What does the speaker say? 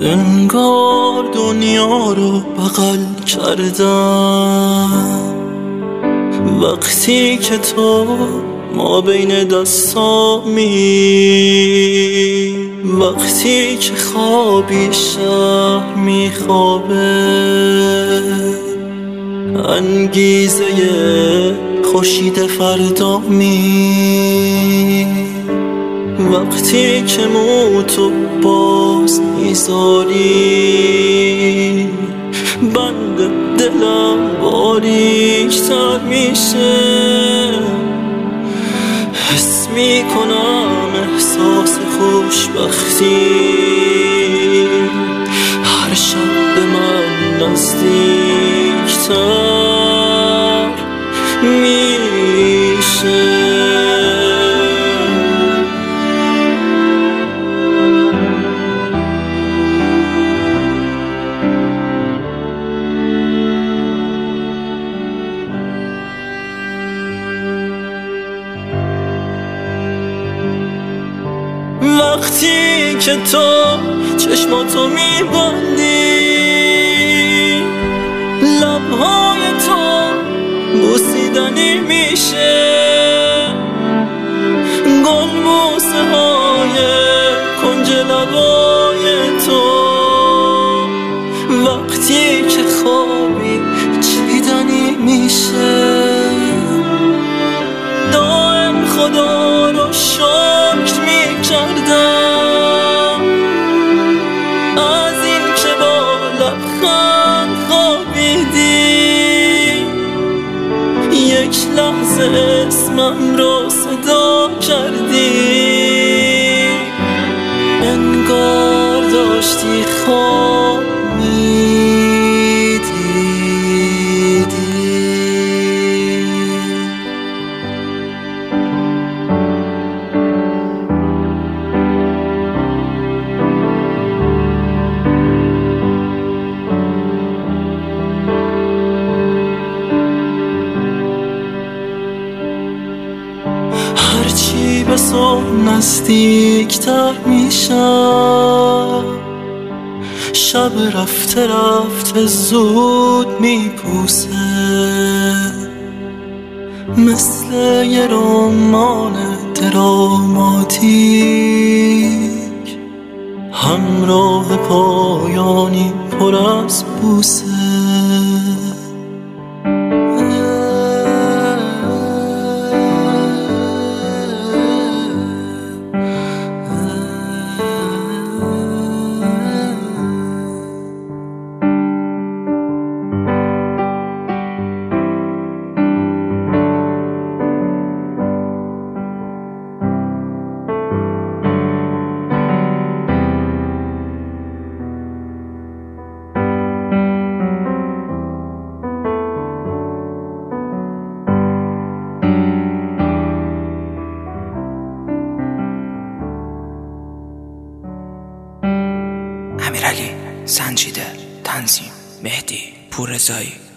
انگار دنیا رو بغل کردم وقتی که تو ما بین دستامی، وقتی که خوابی شهر میخوابه، انگیزه خورشید فردا وقتی که تو باز میذاری، بند دلم باریک‌تر میشه. حس میکنم احساس خوشبختی هر شب به من نزدیکتر میشه. وقتی که تو چشماتو میبندی، لبهای تو بوسیدنی میشه، گلبوسه های کنج لبای تو، وقتی که خوابی چیدنی میشه. دائم خدا رو شکر میکردم از این که با لبخند خوابیدی، یک لحظه اسمم رو صدا کردی، انگار داشتی خواب هرچی به صبح نزدیکتر میشم، شب رفته رفته زود میپوسه، مثل یه رمان دراماتیک، همراه پایانی پر از بوسه. امیرعلی، سنجیده، تنظیم مهدی پوررضایی.